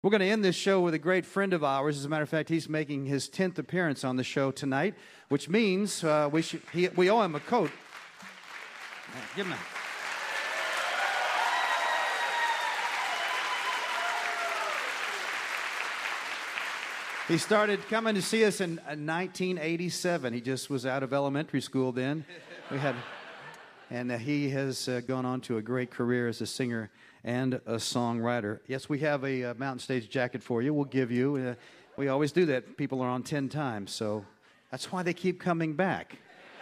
We're going to end this show with a great friend of ours. As a matter of fact, he's making his 10th appearance on the show tonight, which means we owe him a coat. Give him a... He started coming to see us in 1987. He just was out of elementary school then. He has gone on to a great career as a singer and a songwriter. Yes, we have a Mountain Stage jacket for you. We'll give you. We always do that. People are on 10 times, so that's why they keep coming back.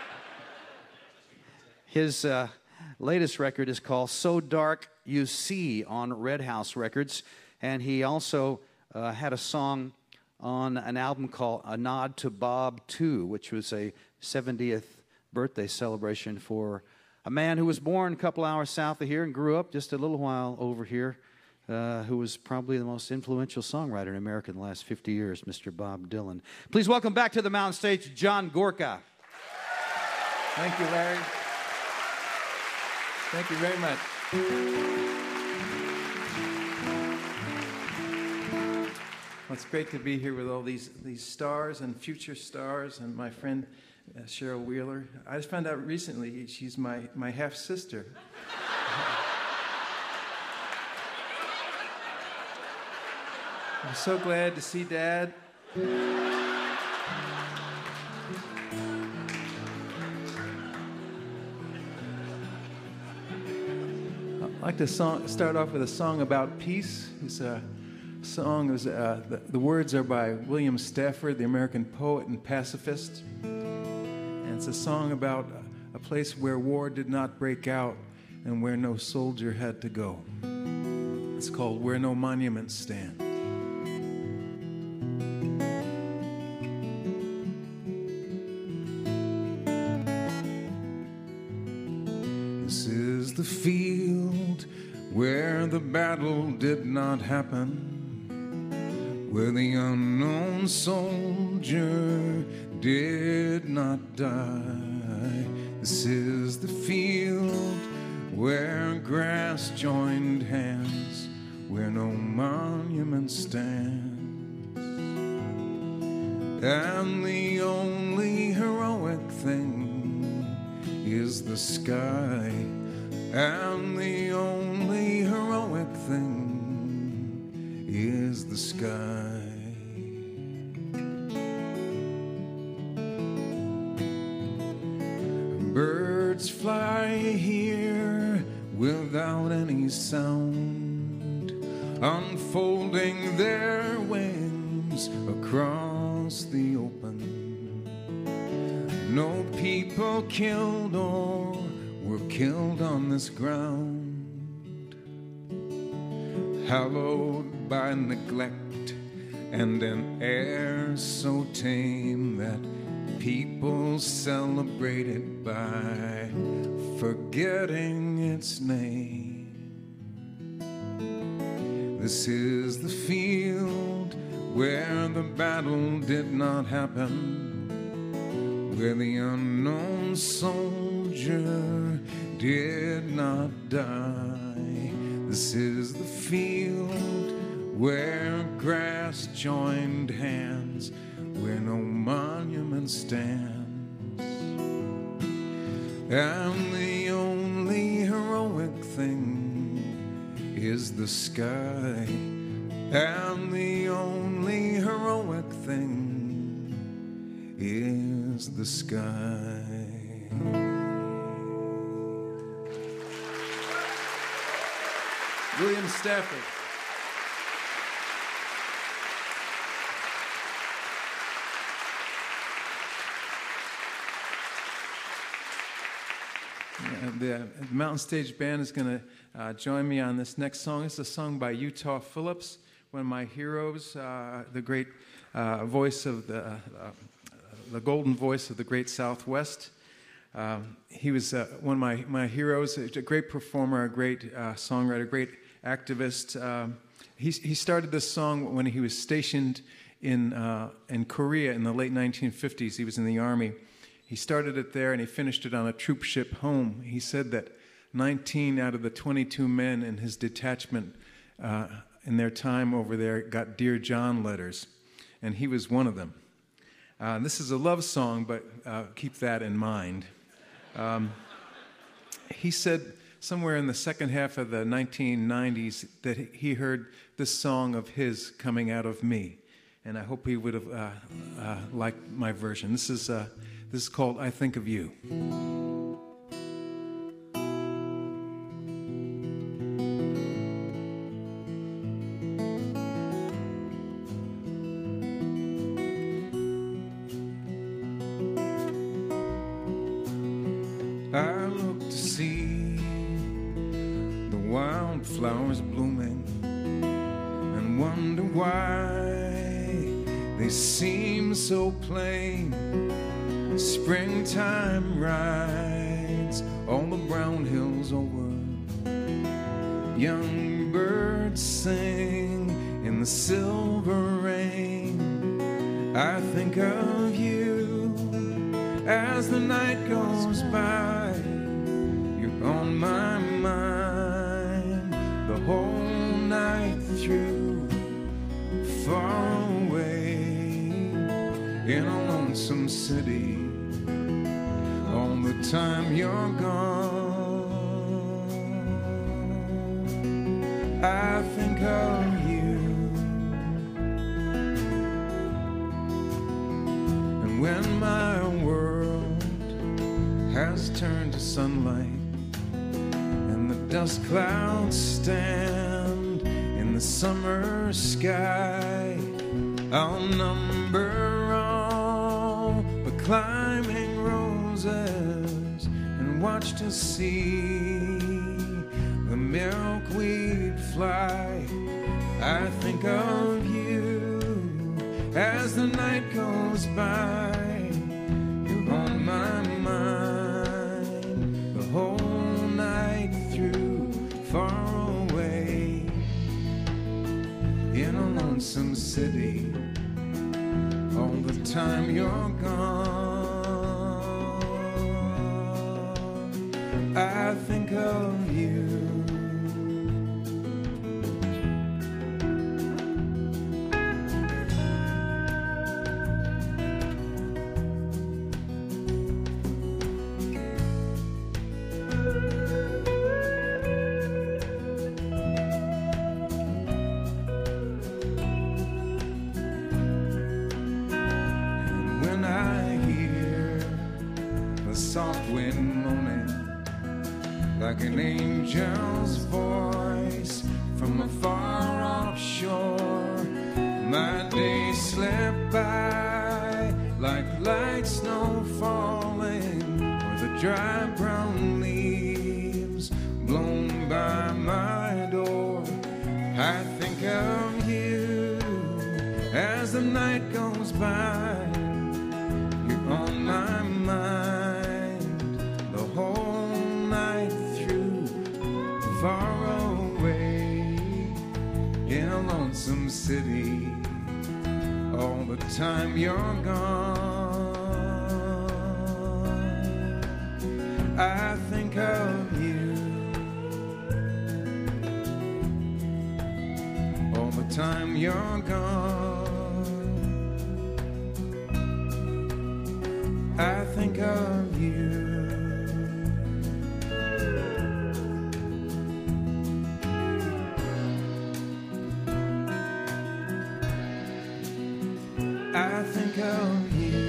His latest record is called So Dark You See on Red House Records, and he also had a song on an album called A Nod to Bob 2, which was a 70th birthday celebration for a man who was born a couple hours south of here and grew up just a little while over here, who was probably the most influential songwriter in America in the last 50 years, Mr. Bob Dylan. Please welcome back to the Mountain Stage, John Gorka. Thank you, Larry. Thank you very much. Well, it's great to be here with all these stars and future stars and my friend Cheryl Wheeler. I just found out recently she's my half-sister. I'm so glad to see Dad. I'd like to start off with a song about peace. It's a song, the words are by William Stafford, the American poet and pacifist. And it's a song about a place where war did not break out and where no soldier had to go. It's called Where No Monuments Stand. This is the field where the battle did not happen, where the unknown soldier did not die. This is the field where grass joined hands, where no monument stands. And the only heroic thing is the sky. And the only heroic thing is the sky. Birds fly here without any sound, unfolding their wings across the open. No people killed or were killed on this ground, hallowed by neglect and an air so tame that people celebrate it by forgetting its name. This is the field where the battle did not happen, where the unknown soldier did not die. This is the field where grass joined hands, where no monument stands. And the only heroic thing is the sky. And the only heroic thing is the sky. William Stafford. The Mountain Stage Band is going to join me on this next song. It's a song by Utah Phillips, one of my heroes, the great voice of the golden voice of the great Southwest. He was one of my heroes, a great performer, a great songwriter, a great activist. He started this song when he was stationed in Korea in the late 1950s. He was in the Army. He started it there and he finished it on a troop ship home. He said that 19 out of the 22 men in his detachment in their time over there got Dear John letters, and he was one of them. This is a love song, but keep that in mind. He said somewhere in the second half of the 1990s that he heard this song of his coming out of me, and I hope he would have liked my version. This is called I Think of You. I look to see the wildflowers blooming and wonder why they seem so plain. Springtime rides all the brown hills over. Young birds sing in the silver rain. I think of you as the night goes by. You're on my mind the whole night through. Far away in a lonesome city, all the time you're gone. I think of you. And when my world has turned to sunlight and the dust clouds stand in the summer sky, I'll number all the climbing roses and watch to see the milkweed fly. I think of you as the night goes by. You're on my mind the whole night through. Far away in a lonesome city, all the time you're gone. I think of you. Soft wind moaning like an angel's voice from a far-off shore. My days slip by like light snow falling, or the dry brown leaves blown by my door. I think of you as the night goes by. You're on my mind whole night through. Far away in a lonesome city, all the time you're gone. I think of you all the time you're gone. I think of you. I think of you.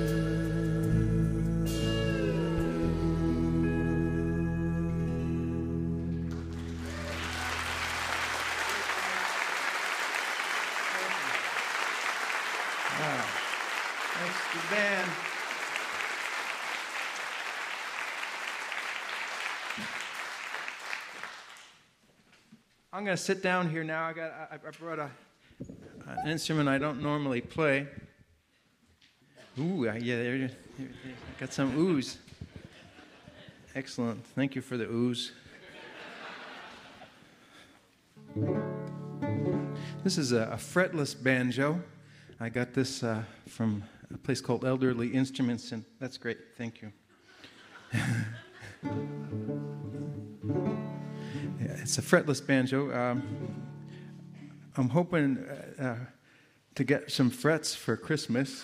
Wow. Thanks to the band. I'm going to sit down here now. I brought an instrument I don't normally play. Ooh, yeah, there got some ooze. Excellent. Thank you for the ooze. This is a fretless banjo. I got this from a place called Elderly Instruments, and that's great. Thank you. Yeah, it's a fretless banjo. I'm hoping to get some frets for Christmas.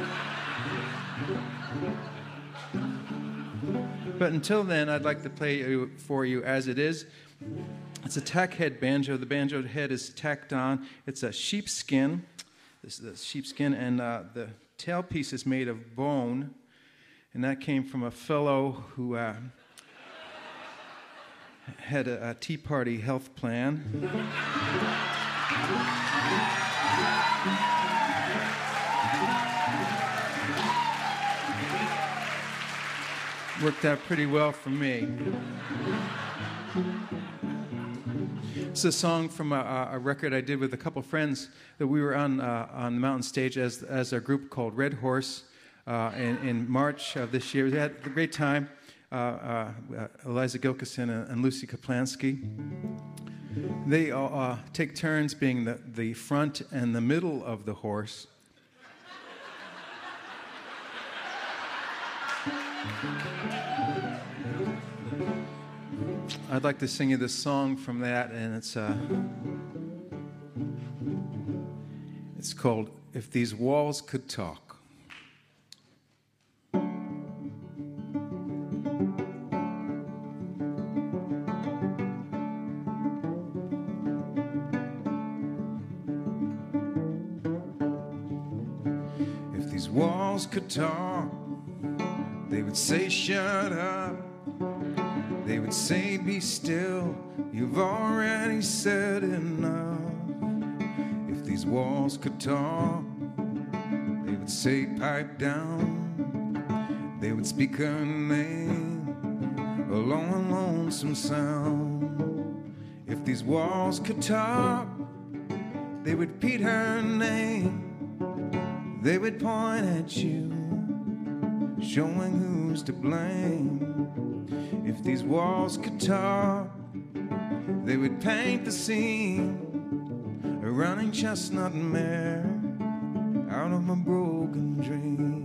But until then, I'd like to play for you As It Is. It's a tack head banjo. The banjo head is tacked on. It's a sheepskin. This is the sheepskin, and the tailpiece is made of bone. And that came from a fellow who had a Tea Party health plan. Worked out pretty well for me. It's a song from a record I did with a couple friends that we were on the mountain stage as a group called Red Horse in March of this year. We had a great time. Eliza Gilkison and Lucy Kaplansky. They take turns being the front and the middle of the horse. I'd like to sing you this song from that, and it's called If These Walls Could Talk. If these walls could talk, they would say, shut up. They would say, be still, you've already said enough. If these walls could talk, they would say, pipe down. They would speak her name, a long, lonesome sound. If these walls could talk, they would repeat her name. They would point at you, showing who's to blame. If these walls could talk, they would paint the scene, a running chestnut mare out of a broken dream.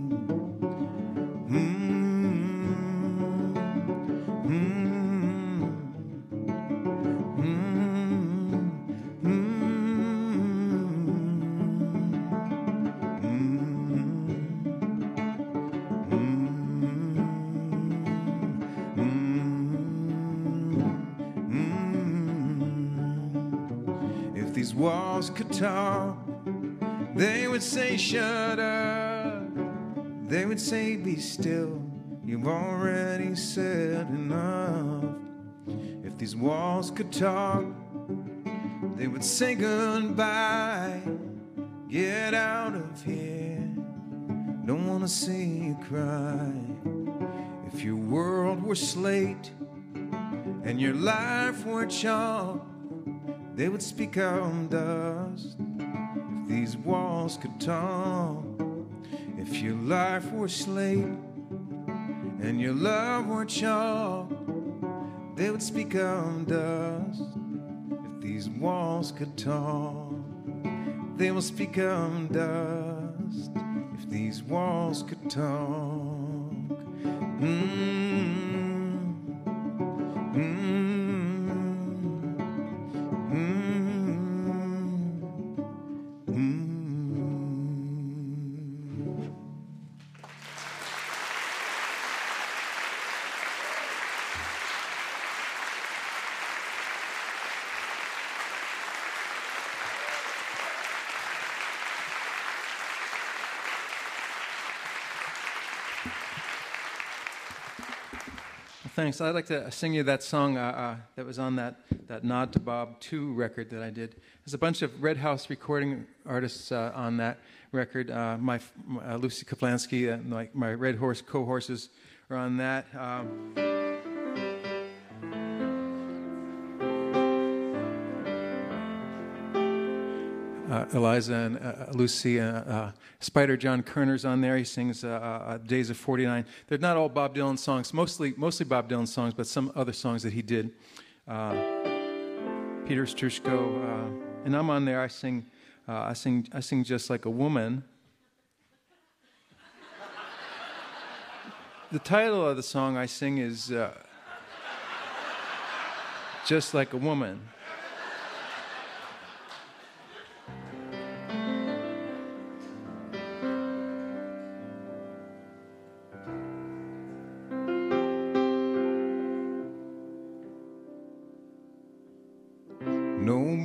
Walls could talk, they would say shut up. They would say be still, you've already said enough. If these walls could talk, they would say goodbye. Get out of here, don't want to see you cry. If your world were slate and your life were chalk, they would speak out dust. If these walls could talk, if your life were slate and your love were chalk, they would speak out dust. If these walls could talk, they will speak out dust. If these walls could talk. Thanks. I'd like to sing you that song that was on that Nod to Bob 2 record that I did. There's a bunch of Red House recording artists on that record. Lucy Kaplansky and my Red Horse co-horses are on that. Eliza and Lucy, Spider John Kerner's on there. He sings Days of 49. They're not all Bob Dylan songs, mostly Bob Dylan songs, but some other songs that he did. Peter Strushko, and I'm on there. I sing Just Like a Woman. The title of the song I sing is Just Like a Woman.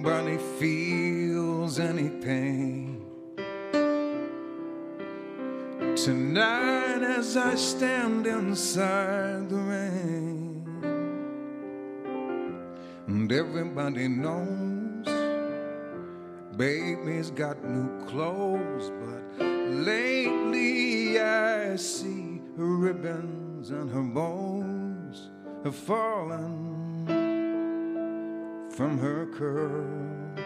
nobody feels any pain. Tonight as I stand inside the rain, and everybody knows baby's got new clothes, but lately I see her ribbons and her bows have fallen from her curls.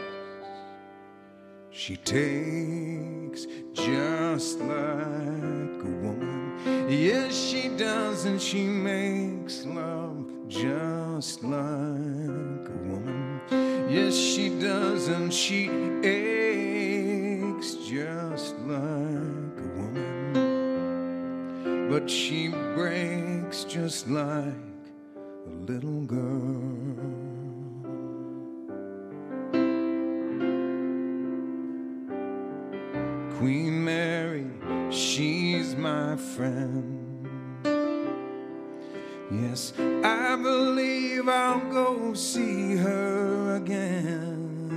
She takes just like a woman. Yes, she does, and she makes love just like a woman. Yes, she does, and she aches just like a woman. But she breaks just like a little girl. Queen Mary, she's my friend. Yes, I believe I'll go see her again.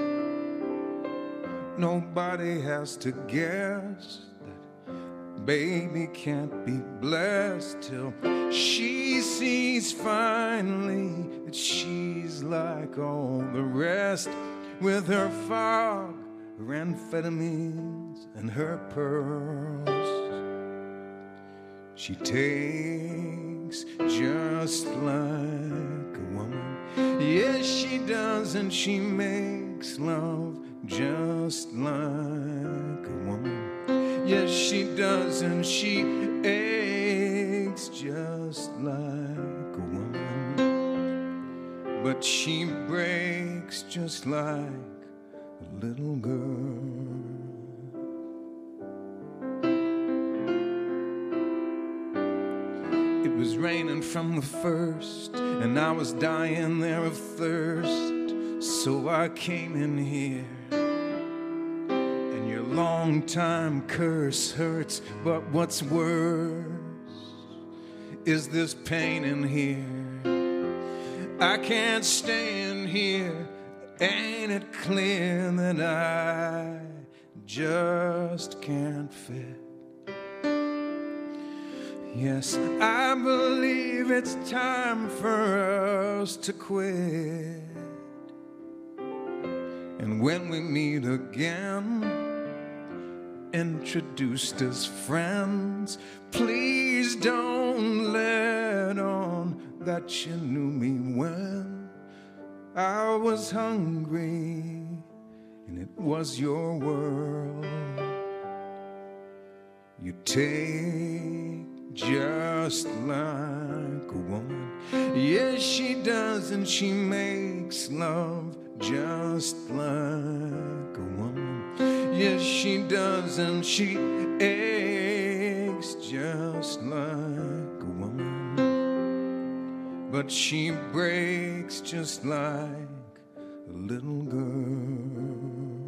Nobody has to guess that baby can't be blessed till she sees finally that she's like all the rest, with her fog, her amphetamines, and her pearls. She takes just like a woman. Yes, she does, and she makes love just like a woman. Yes, she does, and she aches just like a woman. But she breaks just like a little girl. It was raining from the first, and I was dying there of thirst. So I came in here, and your long time curse hurts. But what's worse is this pain in here. I can't stay in here. Ain't it clear that I just can't fit? Yes, I believe it's time for us to quit. And when we meet again, introduced as friends, please don't let on that you knew me when I was hungry and it was your world. You take just like a woman. Yes, she does, and she makes love just like a woman. Yes, she does, and she aches just like a woman. But she breaks just like a little girl.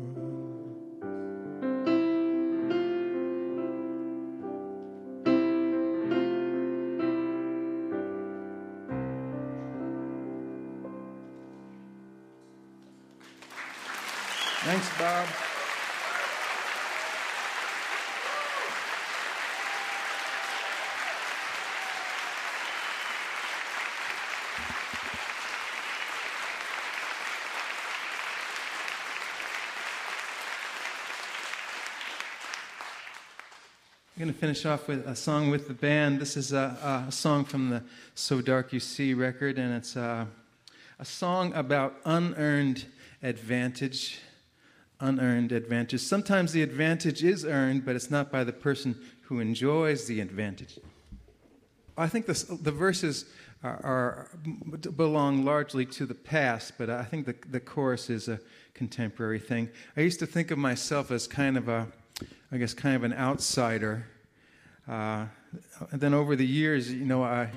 Thanks, Bob. I'm going to finish off with a song with the band. This is a song from the So Dark You See record, and it's a song about unearned advantage. Unearned advantage. Sometimes the advantage is earned, but it's not by the person who enjoys the advantage. I think the verses belong largely to the past, but I think the chorus is a contemporary thing. I used to think of myself as kind of an outsider. And then over the years, you know, I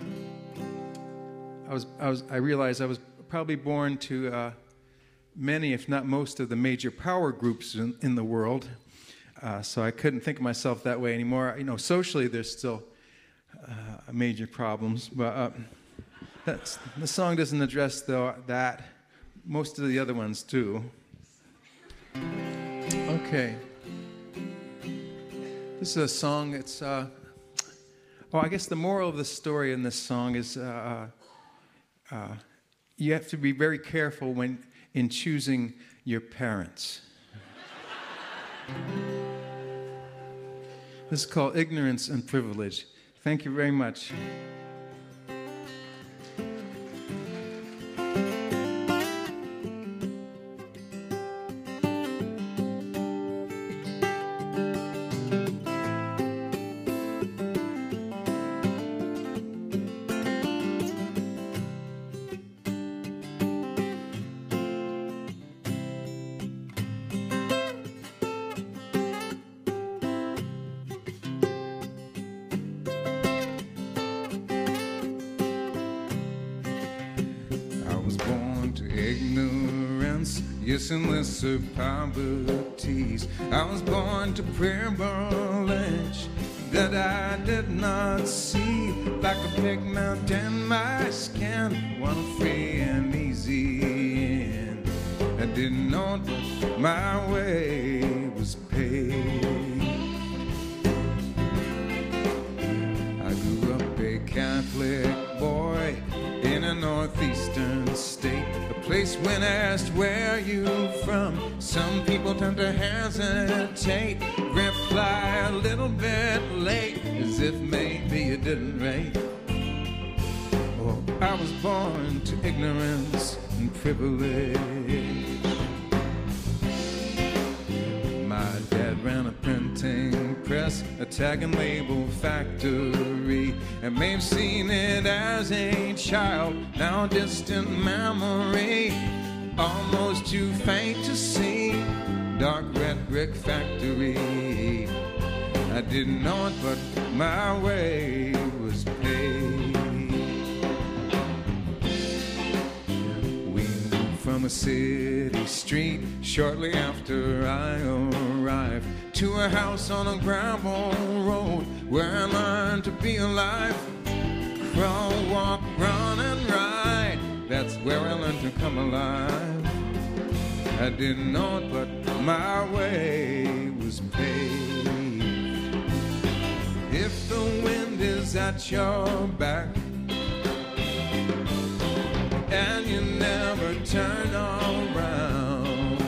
realized I was probably born to many, if not most, of the major power groups in the world. So I couldn't think of myself that way anymore. You know, socially, there's still major problems, but the song doesn't address that most of the other ones too. Okay. This is a song, it's, I guess the moral of the story in this song is you have to be very careful when in choosing your parents. This is called Ignorance and Privilege. Thank you very much. Yes, and lesser poverties. I was born to privilege that I did not see. Like a big mountain, my skin, one free and easy in. I didn't know that my way was paved. I grew up a Catholic boy in a northeastern state, a place when asked where you from, some people tend to hesitate, reply a little bit late, as if maybe you didn't rate. Oh, I was born to ignorance and privilege. My dad ran a printing press, a tag and label factory, and may have seen it as a child, now a distant memory, almost too faint to see. Dark red brick factory, I didn't know it, but my way was paid. We moved from a city street shortly after I arrived to a house on a gravel road where I learned to be alive. Crawl, walk, run, and ride, that's where I learned to come alive. I didn't know it, but my way was paved. If the wind is at your back and you never turn around,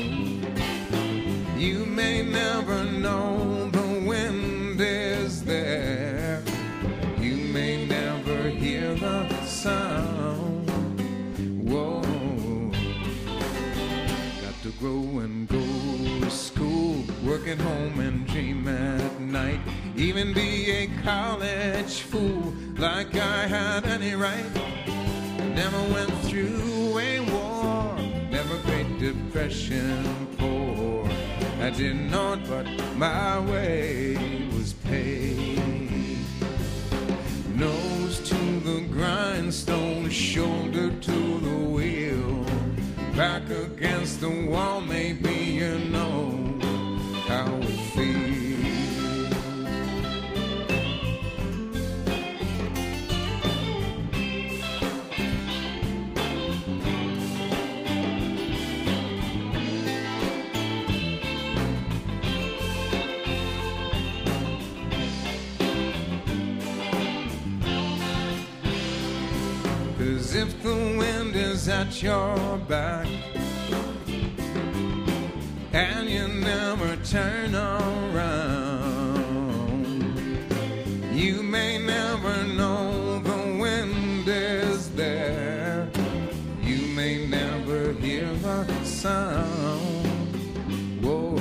you may never know the wind is there. You may never hear the sound. Whoa. Got to grow and go to school, work at home and dream at night, even be a college fool like I had any right. Never went through a war, never Great Depression poor. I didn't know it, but my way was paid. Nose to the grindstone, shoulder to the wheel, back against the wall, maybe you know how it feels. If the wind is at your back and you never turn around, you may never know the wind is there. You may never hear the sound. Whoa.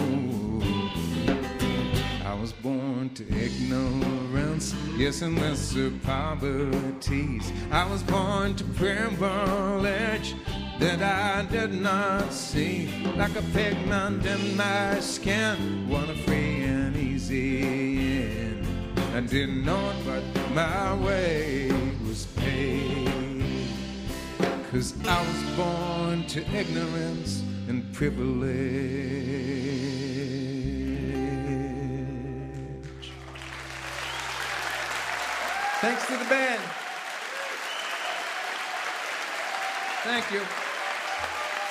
I was born to ignorance, yes, and lesser poverties. I was born to privilege that I did not see. Like a pigment in my skin, one free and easy in. I didn't know it, but my way was paid. 'Cause I was born to ignorance and privilege. Thanks to the band. Thank you.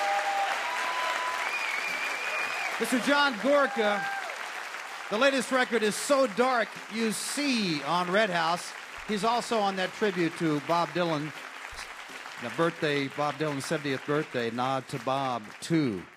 Mr. John Gorka. The latest record is So Dark You See on Red House. He's also on that tribute to Bob Dylan. The birthday, Bob Dylan's 70th birthday, Nod to Bob 2.